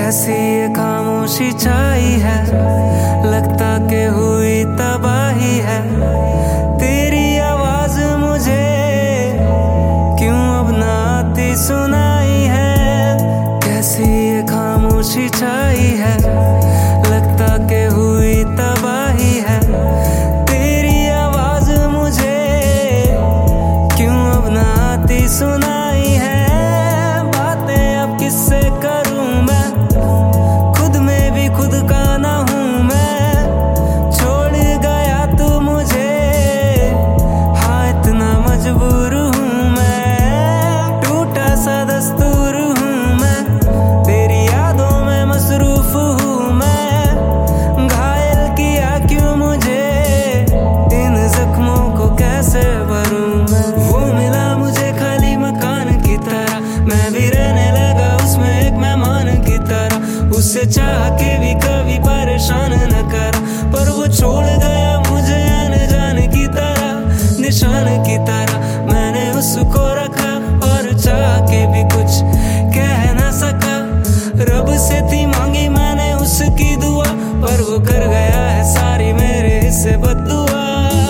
कैसी ये खामोशी छाई है, लगता के हुई तबाही है। तेरी आवाज मुझे क्यों अब ना आती सुनाई है। कैसी ये खामोशी छाई है, लगता के हुई तबाही है। तेरी आवाज मुझे क्यों अब ना आती सुनाई है। बातें अब किससे करूं मैं, खुद में भी खुद का ना हूं मैं। छोड़ गया तू मुझे, हाँ इतना मजबूर हूं मैं। टूटा सा दस्तूर हूं मैं, तेरी यादों में मसरूफ हूं मैं। घायल किया क्यों मुझे, इन जख्मों को कैसे भरूं मैं। वो मिला मुझे खाली मकान की तरह, मैं भी रहने लगा उसमें एक मेहमान की तरह। उससे चाह के भी कभी परेशान न करा, पर वो छोड़ गया मुझे अनजान की तरह, निशान की तरह। मैंने उसको रखा और चाह के भी कुछ कह न सका। रब से थी मांगी मैंने उसकी दुआ, पर वो कर गया है सारी मेरे हिस्से बद्दुआ।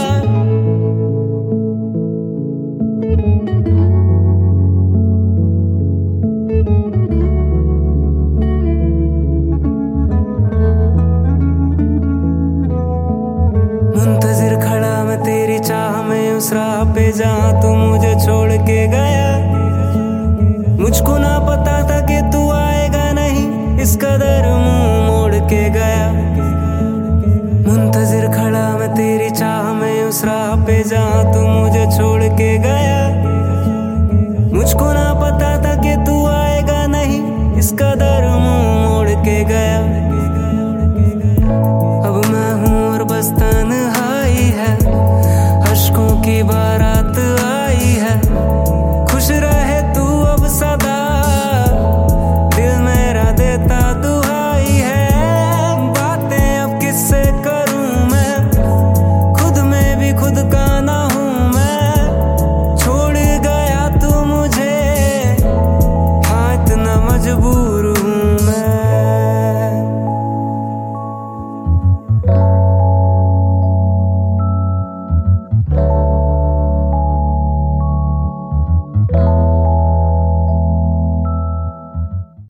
मुंतजिर खड़ा मैं तेरी चाह में उस राह पे जहां तू मुझे छोड़ के गया। मुझको ना पता था कि तू आएगा नहीं, इस कदर मुंह मोड़ के गया। मुंतजिर खड़ा मैं तेरी चाह में उस राह पे जहां तू मुझे छोड़ के गया। मुझको ना पता था कि तू आएगा नहीं, इस कदर मुंह मोड़ के गया।